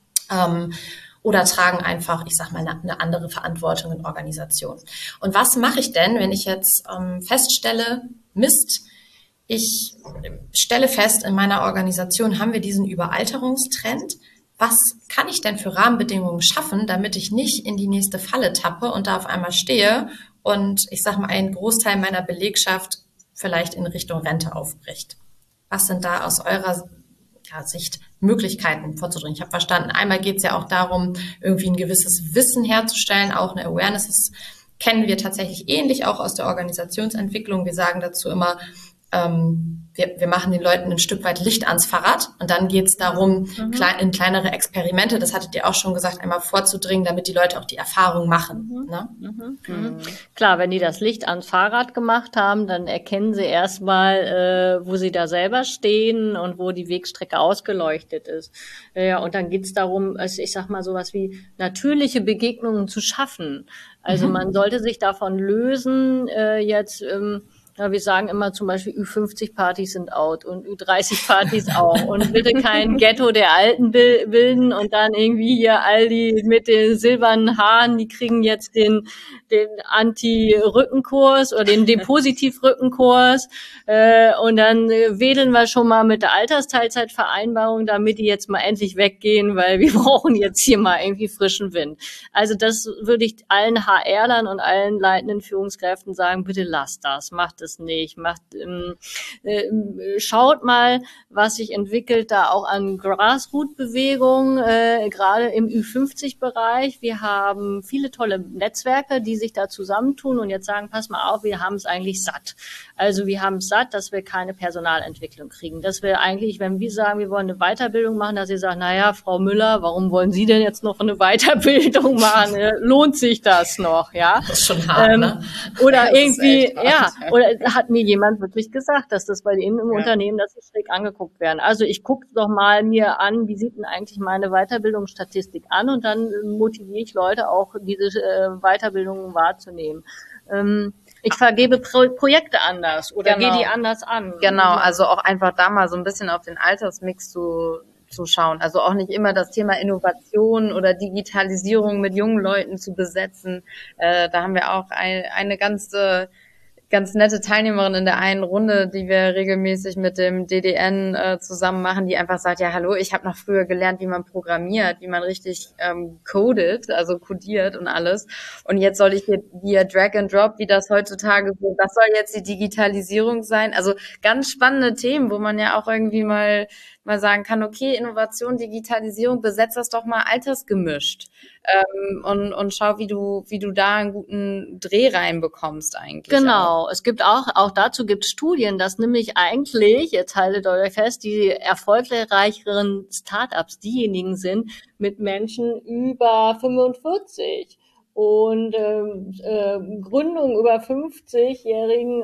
Oder tragen einfach, ich sag mal, eine andere Verantwortung in Organisationen. Und was mache ich denn, wenn ich jetzt feststelle, Mist, ich stelle fest, in meiner Organisation haben wir diesen Überalterungstrend. Was kann ich denn für Rahmenbedingungen schaffen, damit ich nicht in die nächste Falle tappe und da auf einmal stehe und, ich sag mal, ein Großteil meiner Belegschaft vielleicht in Richtung Rente aufbricht? Was sind da aus eurer Sicht Möglichkeiten vorzudringen? Ich habe verstanden, einmal geht es ja auch darum, irgendwie ein gewisses Wissen herzustellen, auch eine Awareness. Das kennen wir tatsächlich ähnlich auch aus der Organisationsentwicklung. Wir sagen dazu immer, wir machen den Leuten ein Stück weit Licht ans Fahrrad und dann geht es darum, in kleinere Experimente, das hattet ihr auch schon gesagt, einmal vorzudringen, damit die Leute auch die Erfahrung machen. Ne? Klar, wenn die das Licht ans Fahrrad gemacht haben, dann erkennen sie erstmal, wo sie da selber stehen und wo die Wegstrecke ausgeleuchtet ist. Ja, und dann geht's darum, ich sag mal sowas wie natürliche Begegnungen zu schaffen. Also man sollte sich davon lösen, wir sagen immer zum Beispiel Ü50-Partys sind out und Ü30-Partys auch. Und bitte kein Ghetto der Alten bilden und dann irgendwie hier all die mit den silbernen Haaren, die kriegen jetzt den Anti-Rückenkurs oder den Positiv-Rückenkurs. Und dann wedeln wir schon mal mit der Altersteilzeitvereinbarung, damit die jetzt mal endlich weggehen, weil wir brauchen jetzt hier mal irgendwie frischen Wind. Also das würde ich allen HR-Lern und allen leitenden Führungskräften sagen, bitte lasst das, macht es nicht. Schaut mal, was sich entwickelt da auch an Grassroot-Bewegung, gerade im Ü50-Bereich. Wir haben viele tolle Netzwerke, die sich da zusammentun und jetzt sagen, pass mal auf, wir haben es eigentlich satt. Also wir haben es satt, dass wir keine Personalentwicklung kriegen. Dass wir eigentlich, wenn wir sagen, wir wollen eine Weiterbildung machen, dass sie sagen, naja, Frau Müller, warum wollen Sie denn jetzt noch eine Weiterbildung machen? Lohnt sich das noch? Ja, das ist schon hart, ne? Oder irgendwie, oder hat mir jemand wirklich gesagt, dass das bei denen im Unternehmen, dass sie schräg angeguckt werden. Also ich gucke doch mal mir an, wie sieht denn eigentlich meine Weiterbildungsstatistik an und dann motiviere ich Leute auch, diese Weiterbildungen wahrzunehmen. Ich vergebe Projekte anders oder gehe die anders an. Genau, also auch einfach da mal so ein bisschen auf den Altersmix zu schauen. Also auch nicht immer das Thema Innovation oder Digitalisierung mit jungen Leuten zu besetzen. Da haben wir auch eine ganze ganz nette Teilnehmerin in der einen Runde, die wir regelmäßig mit dem DDN zusammen machen, die einfach sagt, ja hallo, ich habe noch früher gelernt, wie man programmiert, wie man richtig codet, also codiert und alles. Und jetzt soll ich hier via Drag and Drop, wie das heutzutage so, das soll jetzt die Digitalisierung sein. Also ganz spannende Themen, wo man ja auch irgendwie mal sagen kann, okay, Innovation, Digitalisierung, besetzt das doch mal altersgemischt. Und schau, wie du da einen guten Dreh reinbekommst eigentlich. Genau, es gibt auch dazu gibt es Studien, dass nämlich eigentlich, jetzt haltet euch fest, die erfolgreicheren Startups diejenigen sind mit Menschen über 45 und Gründung über 50-Jährigen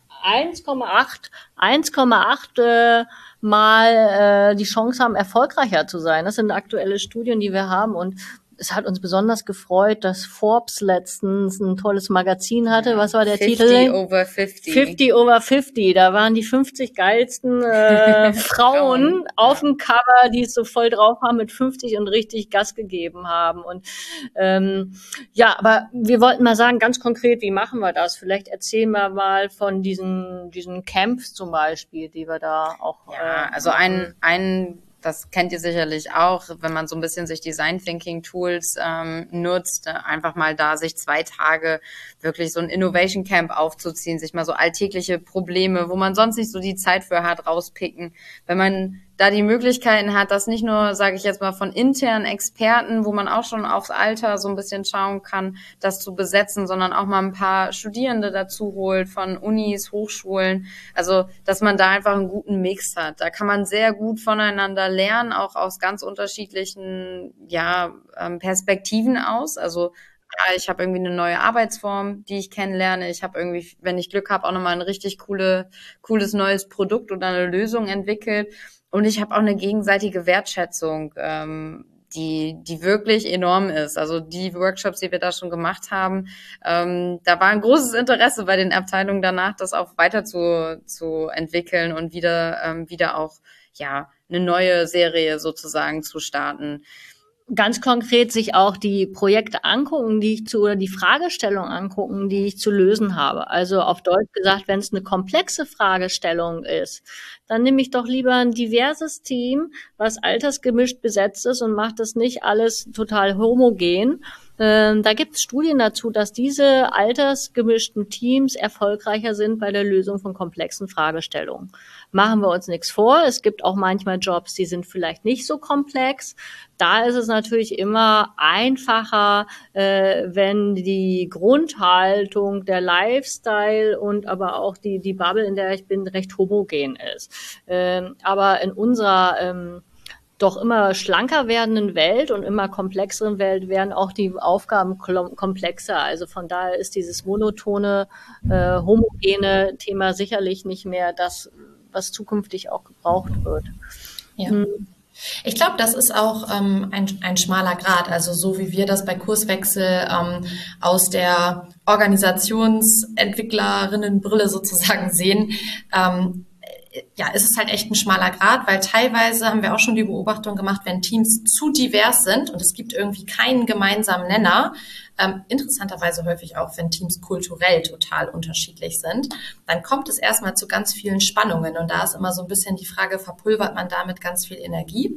1,8 mal die Chance haben, erfolgreicher zu sein. Das sind aktuelle Studien, die wir haben, und es hat uns besonders gefreut, dass Forbes letztens ein tolles Magazin hatte. Ja, was war der 50 Titel? 50 over 50. 50 over 50. Da waren die 50 geilsten Frauen auf dem Cover, die es so voll drauf haben mit 50 und richtig Gas gegeben haben. Und ja, aber wir wollten mal sagen, ganz konkret, wie machen wir das? Vielleicht erzählen wir mal von diesen Camps zum Beispiel, die wir da auch also das kennt ihr sicherlich auch, wenn man so ein bisschen sich Design Thinking Tools nutzt, einfach mal da sich 2 Tage wirklich so ein Innovation Camp aufzuziehen, sich mal so alltägliche Probleme, wo man sonst nicht so die Zeit für hat, rauspicken. Wenn man da die Möglichkeiten hat, das nicht nur, sage ich jetzt mal, von internen Experten, wo man auch schon aufs Alter so ein bisschen schauen kann, das zu besetzen, sondern auch mal ein paar Studierende dazu holt von Unis, Hochschulen. Also, dass man da einfach einen guten Mix hat. Da kann man sehr gut voneinander lernen, auch aus ganz unterschiedlichen Perspektiven aus. Also ich habe irgendwie eine neue Arbeitsform, die ich kennenlerne. Ich habe irgendwie, wenn ich Glück habe, auch nochmal ein richtig cooles neues Produkt oder eine Lösung entwickelt. Und ich habe auch eine gegenseitige Wertschätzung, die wirklich enorm ist. Also die Workshops, die wir da schon gemacht haben, da war ein großes Interesse bei den Abteilungen danach, das auch weiter zu entwickeln und wieder auch eine neue Serie sozusagen zu starten. Ganz konkret sich auch die Projekte angucken, oder die Fragestellung angucken, die ich zu lösen habe. Also auf Deutsch gesagt, wenn es eine komplexe Fragestellung ist, dann nehme ich doch lieber ein diverses Team, was altersgemischt besetzt ist, und macht das nicht alles total homogen. Da gibt es Studien dazu, dass diese altersgemischten Teams erfolgreicher sind bei der Lösung von komplexen Fragestellungen. Machen wir uns nichts vor. Es gibt auch manchmal Jobs, die sind vielleicht nicht so komplex. Da ist es natürlich immer einfacher, wenn die Grundhaltung, der Lifestyle und aber auch die Bubble, in der ich bin, recht homogen ist. Aber in unserer doch immer schlanker werdenden Welt und immer komplexeren Welt werden auch die Aufgaben komplexer. Also von daher ist dieses monotone, homogene Thema sicherlich nicht mehr das, was zukünftig auch gebraucht wird. Ja. Ich glaube, das ist auch ein schmaler Grat. Also so wie wir das bei Kurswechsel aus der Organisationsentwicklerinnenbrille sozusagen sehen, ist es halt echt ein schmaler Grat, weil teilweise haben wir auch schon die Beobachtung gemacht, wenn Teams zu divers sind und es gibt irgendwie keinen gemeinsamen Nenner, interessanterweise häufig auch, wenn Teams kulturell total unterschiedlich sind, dann kommt es erstmal zu ganz vielen Spannungen, und da ist immer so ein bisschen die Frage, verpulvert man damit ganz viel Energie?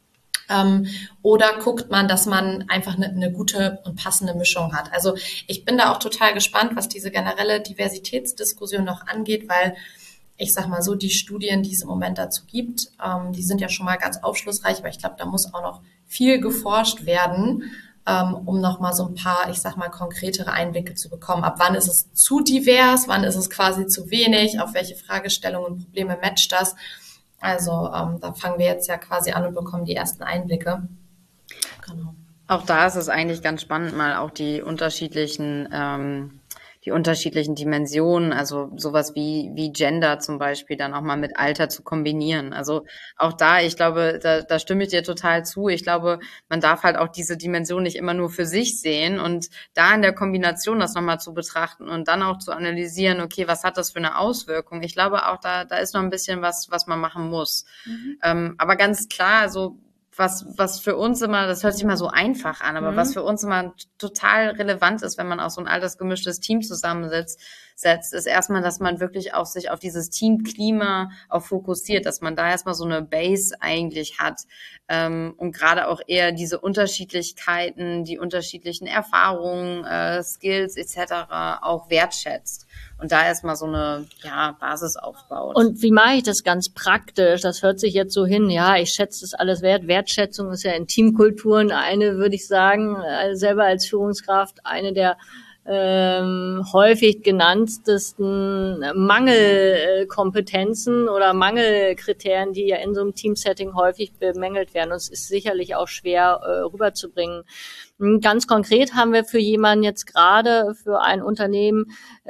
Oder guckt man, dass man einfach eine gute und passende Mischung hat? Also ich bin da auch total gespannt, was diese generelle Diversitätsdiskussion noch angeht, weil ich sag mal so, die Studien, die es im Moment dazu gibt, die sind ja schon mal ganz aufschlussreich, aber ich glaube, da muss auch noch viel geforscht werden, um nochmal so ein paar, ich sag mal, konkretere Einblicke zu bekommen. Ab wann ist es zu divers, wann ist es quasi zu wenig, auf welche Fragestellungen und Probleme matcht das? Also da fangen wir jetzt ja quasi an und bekommen die ersten Einblicke. Genau. Auch da ist es eigentlich ganz spannend, mal auch die unterschiedlichen Dimensionen, also sowas wie Gender zum Beispiel, dann auch mal mit Alter zu kombinieren. Also auch da, ich glaube, da stimme ich dir total zu. Ich glaube, man darf halt auch diese Dimension nicht immer nur für sich sehen und da in der Kombination das nochmal zu betrachten und dann auch zu analysieren, okay, was hat das für eine Auswirkung? Ich glaube auch, da ist noch ein bisschen was man machen muss. Aber ganz klar, also was für uns immer, das hört sich immer so einfach an, aber was für uns immer total relevant ist, wenn man auch so ein altersgemischtes Team zusammensetzt, ist erstmal, dass man wirklich auch sich auf dieses Teamklima auch fokussiert, dass man da erstmal so eine Base eigentlich hat, und gerade auch eher diese Unterschiedlichkeiten, die unterschiedlichen Erfahrungen, Skills etc. auch wertschätzt und da erstmal so eine Basis aufbaut. Und wie mache ich das ganz praktisch? Das hört sich jetzt so hin, ja, ich schätze das alles wert. Wertschätzung ist ja in Teamkulturen eine, würde ich sagen, selber als Führungskraft, eine der häufig genanntesten Mangelkompetenzen oder Mangelkriterien, die ja in so einem Teamsetting häufig bemängelt werden. Und es ist sicherlich auch schwer rüberzubringen. Ganz konkret haben wir für jemanden jetzt gerade für ein Unternehmen,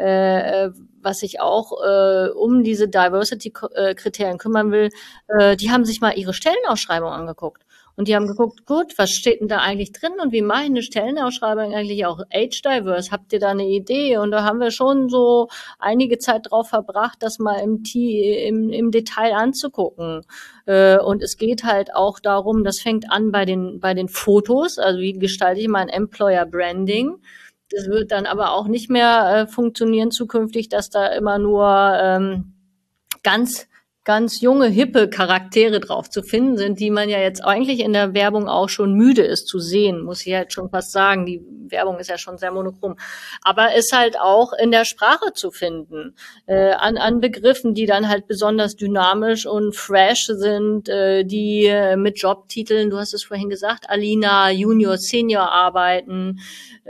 was sich auch um diese Diversity-Kriterien kümmern will, die haben sich mal ihre Stellenausschreibung angeguckt. Und die haben geguckt, gut, was steht denn da eigentlich drin und wie mache ich eine Stellenausschreibung eigentlich auch age-diverse? Habt ihr da eine Idee? Und da haben wir schon so einige Zeit drauf verbracht, das mal im Detail anzugucken. Und es geht halt auch darum, das fängt an bei den Fotos, also wie gestalte ich mein Employer Branding. Das wird dann aber auch nicht mehr funktionieren zukünftig, dass da immer nur ganz junge, hippe Charaktere drauf zu finden sind, die man ja jetzt eigentlich in der Werbung auch schon müde ist zu sehen, muss ich halt schon fast sagen. Die Werbung ist ja schon sehr monochrom. Aber ist halt auch in der Sprache zu finden, an Begriffen, die dann halt besonders dynamisch und fresh sind, die mit Jobtiteln, du hast es vorhin gesagt, Alina, Junior, Senior arbeiten,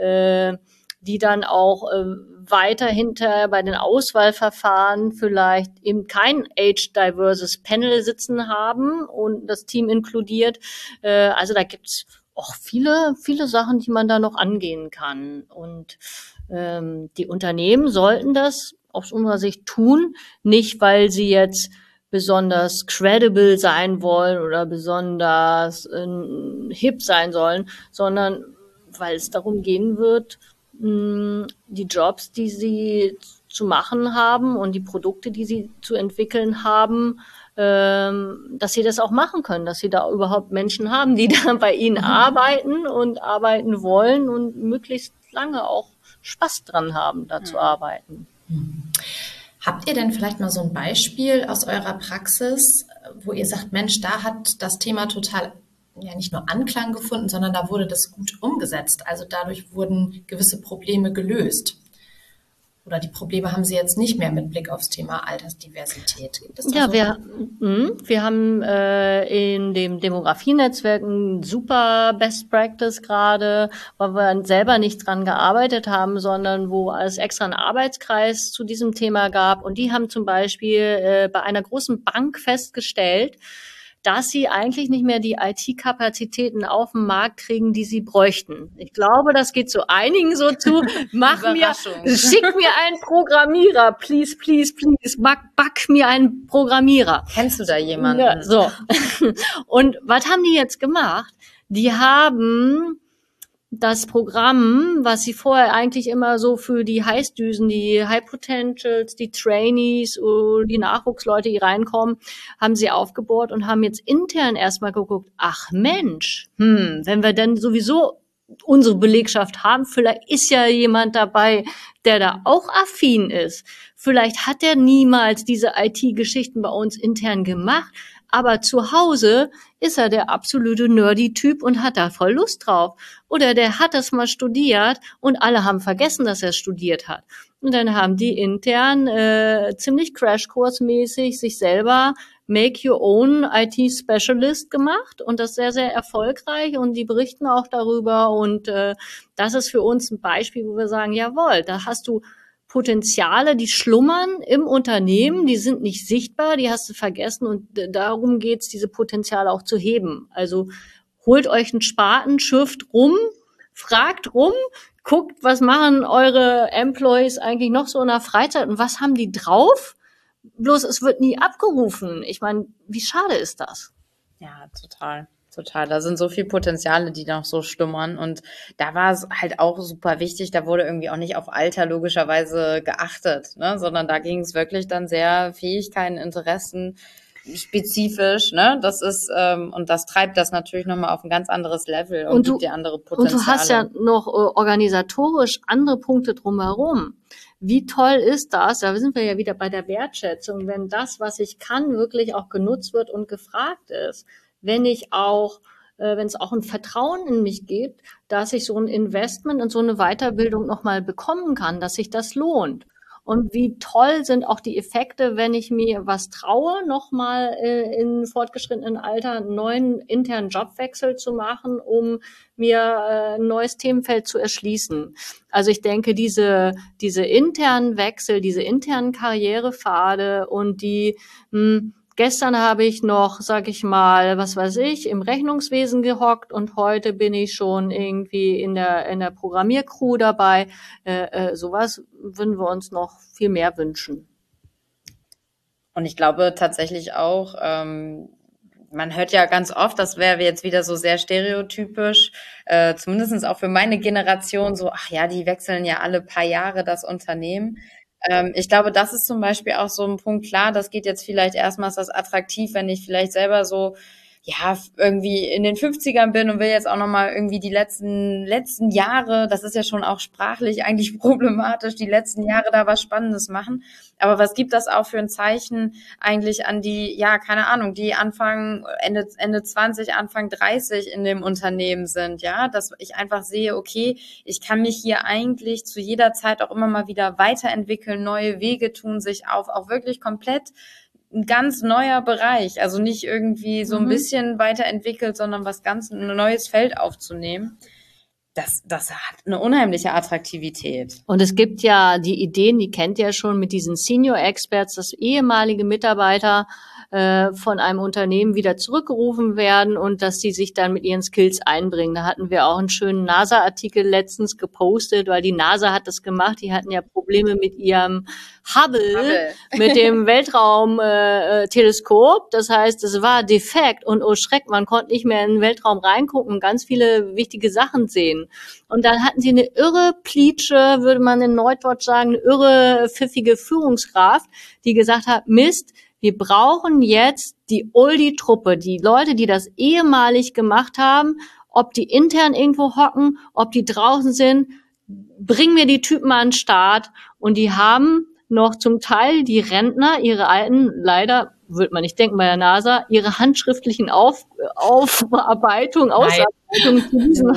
die dann auch weiter hinter bei den Auswahlverfahren vielleicht eben kein age-diverses Panel sitzen haben und das Team inkludiert. Also da gibt's auch viele Sachen, die man da noch angehen kann. Und die Unternehmen sollten das aus unserer Sicht tun, nicht weil sie jetzt besonders credible sein wollen oder besonders hip sein sollen, sondern weil es darum gehen wird, die Jobs, die sie zu machen haben und die Produkte, die sie zu entwickeln haben, dass sie das auch machen können, dass sie da überhaupt Menschen haben, die da bei ihnen arbeiten und arbeiten wollen und möglichst lange auch Spaß dran haben, da zu arbeiten. Habt ihr denn vielleicht mal so ein Beispiel aus eurer Praxis, wo ihr sagt, Mensch, da hat das Thema total nicht nur Anklang gefunden, sondern da wurde das gut umgesetzt. Also dadurch wurden gewisse Probleme gelöst. Oder die Probleme haben sie jetzt nicht mehr mit Blick aufs Thema Altersdiversität. Gibt es da so? Wir haben in dem Demografienetzwerk ein super Best Practice gerade, weil wir selber nicht dran gearbeitet haben, sondern wo es extra einen Arbeitskreis zu diesem Thema gab. Und die haben zum Beispiel bei einer großen Bank festgestellt, dass sie eigentlich nicht mehr die IT-Kapazitäten auf den Markt kriegen, die sie bräuchten. Ich glaube, das geht zu einigen so zu. Schick mir einen Programmierer, please, please, please. Back mir einen Programmierer. Kennst du da jemanden? Ja, so. Und was haben die jetzt gemacht? Die haben das Programm, was sie vorher eigentlich immer so für die Heißdüsen, die High Potentials, die Trainees, die Nachwuchsleute, die reinkommen, haben sie aufgebohrt und haben jetzt intern erstmal geguckt, ach Mensch, wenn wir denn sowieso unsere Belegschaft haben, vielleicht ist ja jemand dabei, der da auch affin ist. Vielleicht hat er niemals diese IT-Geschichten bei uns intern gemacht, aber zu Hause ist er der absolute Nerdy-Typ und hat da voll Lust drauf. Oder der hat das mal studiert und alle haben vergessen, dass er studiert hat. Und dann haben die intern ziemlich Crashkurs-mäßig sich selber Make Your Own IT Specialist gemacht und das sehr, sehr erfolgreich und die berichten auch darüber und das ist für uns ein Beispiel, wo wir sagen, jawohl, da hast du Potenziale, die schlummern im Unternehmen, die sind nicht sichtbar, die hast du vergessen und darum geht's, diese Potenziale auch zu heben. Also holt euch einen Spaten, schürft rum, fragt rum, guckt, was machen eure Employees eigentlich noch so in der Freizeit und was haben die drauf? Bloß es wird nie abgerufen. Ich meine, wie schade ist das? Ja, total. Da sind so viele Potenziale, die noch so schlummern. Und da war es halt auch super wichtig, da wurde irgendwie auch nicht auf Alter logischerweise geachtet, ne? Sondern da ging es wirklich dann sehr Fähigkeiten, Interessen, spezifisch, ne? Das ist, und das treibt das natürlich nochmal auf ein ganz anderes Level und gibt dir andere Potenziale. Und du hast ja noch organisatorisch andere Punkte drumherum. Wie toll ist das? Da sind wir ja wieder bei der Wertschätzung, wenn das, was ich kann, wirklich auch genutzt wird und gefragt ist. Wenn ich auch, wenn es auch ein Vertrauen in mich gibt, dass ich so ein Investment und so eine Weiterbildung nochmal bekommen kann, dass sich das lohnt. Und wie toll sind auch die Effekte, wenn ich mir was traue, nochmal in fortgeschrittenen Alter einen neuen internen Jobwechsel zu machen, um mir ein neues Themenfeld zu erschließen. Also ich denke, diese internen Wechsel, diese internen Karrierepfade und gestern habe ich noch, sag ich mal, was weiß ich, im Rechnungswesen gehockt und heute bin ich schon irgendwie in der Programmiercrew dabei. Sowas würden wir uns noch viel mehr wünschen. Und ich glaube tatsächlich auch, man hört ja ganz oft, das wäre jetzt wieder so sehr stereotypisch, zumindest auch für meine Generation so, ach ja, die wechseln ja alle paar Jahre das Unternehmen. Ich glaube, das ist zum Beispiel auch so ein Punkt, klar, das geht jetzt vielleicht erstmal, ist das attraktiv, wenn ich vielleicht selber so, ja, irgendwie in den 50ern bin und will jetzt auch nochmal irgendwie die letzten Jahre, das ist ja schon auch sprachlich eigentlich problematisch, die letzten Jahre da was Spannendes machen. Aber was gibt das auch für ein Zeichen eigentlich an die, ja, keine Ahnung, die Ende 20, Anfang 30 in dem Unternehmen sind, ja, dass ich einfach sehe, okay, ich kann mich hier eigentlich zu jeder Zeit auch immer mal wieder weiterentwickeln, neue Wege tun sich auf, auch wirklich komplett ein ganz neuer Bereich, also nicht irgendwie so ein bisschen weiterentwickelt, sondern was ganz ein neues Feld aufzunehmen. Das hat eine unheimliche Attraktivität. Und es gibt ja die Ideen, die kennt ihr schon mit diesen Senior Experts, dass ehemalige Mitarbeiter von einem Unternehmen wieder zurückgerufen werden und dass sie sich dann mit ihren Skills einbringen. Da hatten wir auch einen schönen NASA-Artikel letztens gepostet, weil die NASA hat das gemacht. Die hatten ja Probleme mit ihrem Hubble. Mit dem Weltraumteleskop. Das heißt, es war defekt und oh Schreck, man konnte nicht mehr in den Weltraum reingucken und ganz viele wichtige Sachen sehen. Und dann hatten sie eine irre Plitsche, würde man in Neudeutsch sagen, eine irre pfiffige Führungskraft, die gesagt hat, Mist, wir brauchen jetzt die Oldie-Truppe, die Leute, die das ehemalig gemacht haben, ob die intern irgendwo hocken, ob die draußen sind, bringen wir die Typen an den Start. Und die haben noch zum Teil die Rentner, ihre alten, leider, würde man nicht denken bei der NASA, ihre handschriftlichen Ausarbeitung zu diesem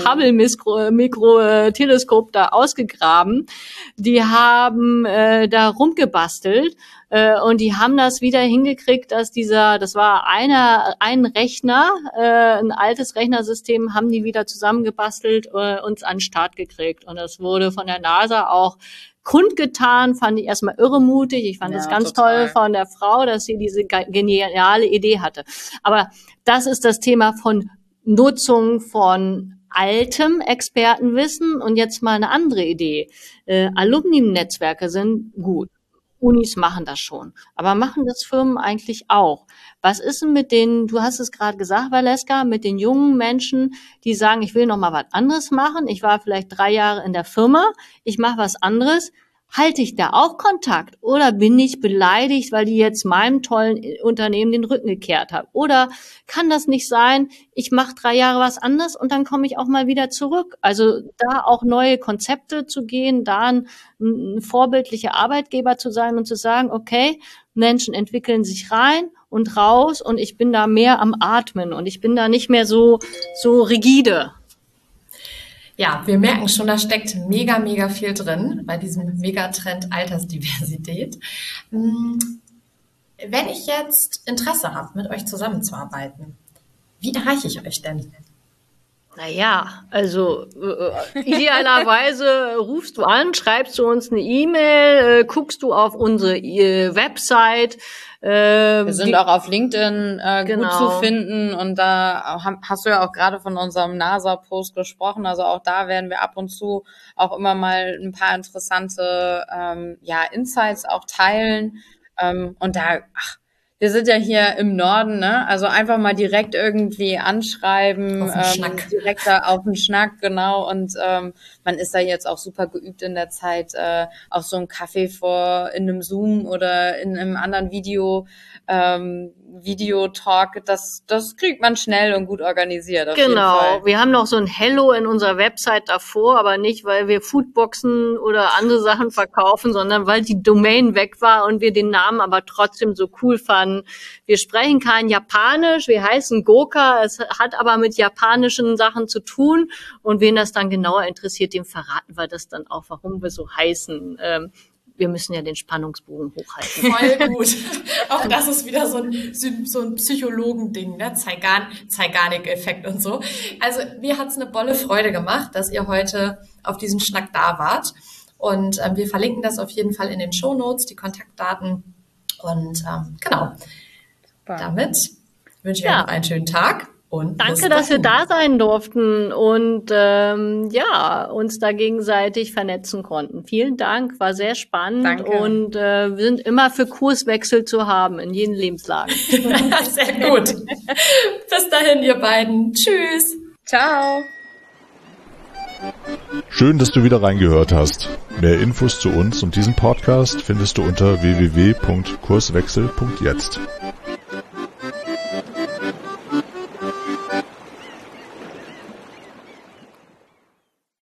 Hubble-Mikroteleskop da ausgegraben. Die haben da rumgebastelt und die haben das wieder hingekriegt, dass das war ein Rechner, ein altes Rechnersystem, haben die wieder zusammengebastelt und an den Start gekriegt. Und das wurde von der NASA auch kundgetan, fand ich erstmal irremutig. Ich fand das ganz toll von der Frau, dass sie diese geniale Idee hatte. Aber das ist das Thema von Nutzung von altem Expertenwissen und jetzt mal eine andere Idee. Alumni-Netzwerke sind gut. Unis machen das schon. Aber machen das Firmen eigentlich auch? Was ist denn mit denen, du hast es gerade gesagt, Valeska, mit den jungen Menschen, die sagen, ich will noch mal was anderes machen. Ich war vielleicht 3 Jahre in der Firma. Ich mache was anderes. Halte ich da auch Kontakt? Oder bin ich beleidigt, weil die jetzt meinem tollen Unternehmen den Rücken gekehrt haben? Oder kann das nicht sein, ich mache 3 Jahre was anderes und dann komme ich auch mal wieder zurück? Also da auch neue Konzepte zu gehen, da ein vorbildlicher Arbeitgeber zu sein und zu sagen, okay, Menschen entwickeln sich rein und raus und ich bin da mehr am Atmen und ich bin da nicht mehr so rigide. Ja, wir merken schon, da steckt mega, mega viel drin bei diesem Megatrend Altersdiversität. Wenn ich jetzt Interesse habe, mit euch zusammenzuarbeiten, wie erreiche ich euch denn? Naja, also idealerweise rufst du an, schreibst du uns eine E-Mail, guckst du auf unsere Website. Wir sind auch auf LinkedIn gut zu finden und da hast du ja auch gerade von unserem NASA-Post gesprochen, also auch da werden wir ab und zu auch immer mal ein paar interessante Insights auch teilen und da, wir sind ja hier im Norden, ne? Also einfach mal direkt irgendwie anschreiben, direkt da auf den Schnack, genau. Und man ist da jetzt auch super geübt in der Zeit, auf so einem Kaffee in einem Zoom oder in einem anderen Video Videotalk, das kriegt man schnell und gut organisiert. Auf jeden Genau, Fall. wir haben noch so ein Hello in unserer Website davor, aber nicht, weil wir Foodboxen oder andere Sachen verkaufen, sondern weil die Domain weg war und wir den Namen aber trotzdem so cool fanden. Wir sprechen kein Japanisch, wir heißen Goka, es hat aber mit japanischen Sachen zu tun und wen das dann genauer interessiert, dem verraten wir das dann auch, warum wir so heißen. Wir müssen ja den Spannungsbogen hochhalten. Voll gut. Auch das ist wieder so ein Psychologending, ne? Zeigarnik-Effekt und so. Also mir hat's eine bolle Freude gemacht, dass ihr heute auf diesen Schnack da wart. Und wir verlinken das auf jeden Fall in den Shownotes, die Kontaktdaten. Und genau, damit wünsche ich euch noch einen schönen Tag. Und danke, dass wir da sein durften und uns da gegenseitig vernetzen konnten. Vielen Dank, war sehr spannend. Danke. Und wir sind immer für Kurswechsel zu haben in jeden Lebenslagen. Sehr gut. Bis dahin, ihr beiden. Tschüss. Ciao. Schön, dass du wieder reingehört hast. Mehr Infos zu uns und diesem Podcast findest du unter www.kurswechsel.jetzt.